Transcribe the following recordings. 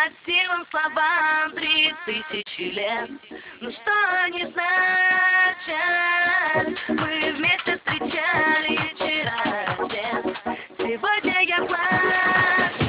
Красивым словам 3000 лет. Ну что они значат? Мы вместе встречали вчера рассвет. Сегодня я плачу.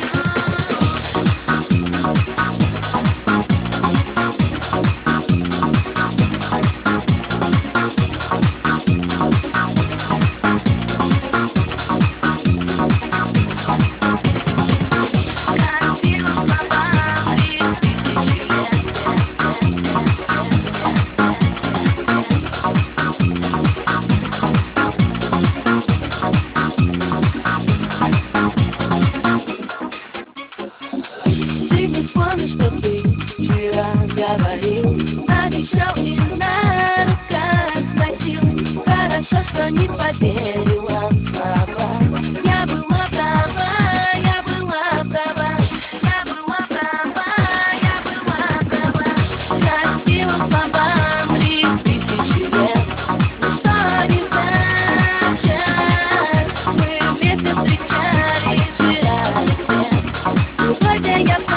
Что ты вчера говорил, обещал и на руках носил. Хорошо, что не поверила в слова. Я была права, я была права, я была права, я была права. Красивым словам 3000 лет. Ну что они значат? Мы вместе встречали вчера рассвет. Сегодня я плачу.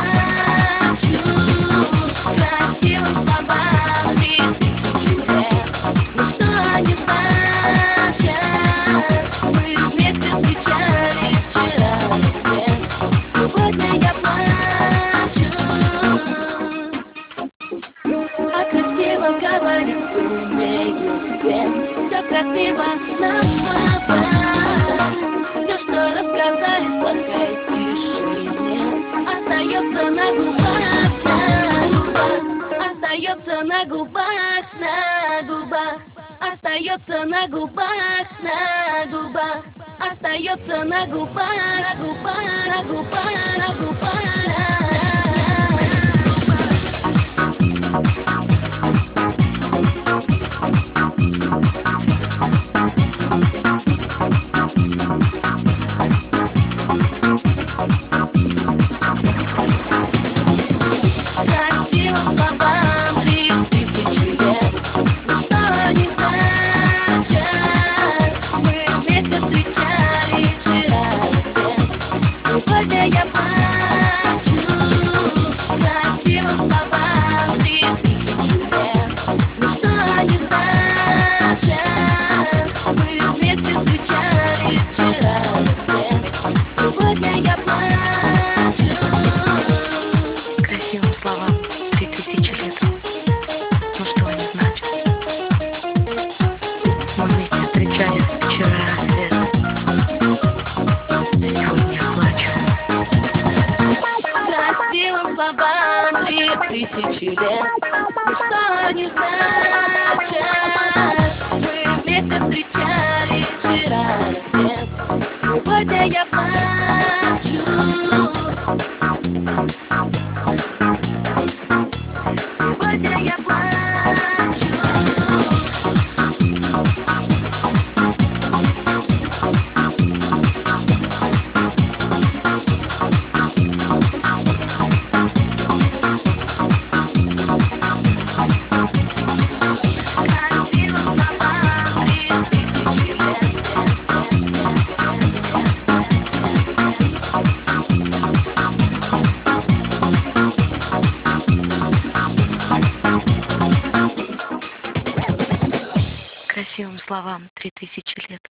Говорить сумею все, все красиво на словах. Все, что рассказали в сладкой тишине, остается на губах, остается на губах, остается на губах, остается на губах, на губах. Красивым словам 3000 лет. Ну что они значат? Мы вместе встречали вчера рассвет. Сегодня я плачу. Красивым словам 3000 лет. Ну что они значат? Мы вместе встречали вчера рассвет. Сегодня я плачу. Красивым словам 3000 лет. Ну что они значат? Мы вместе встречали вчера рассвет. Сегодня я плачу. Красивым словам 3000 лет. Ну что они значат? Мы вместе встречали вчера рассвет. Сегодня я плачу. Сегодня я плачу. Красивым словам 3000 лет. Красивым словам 3000 лет.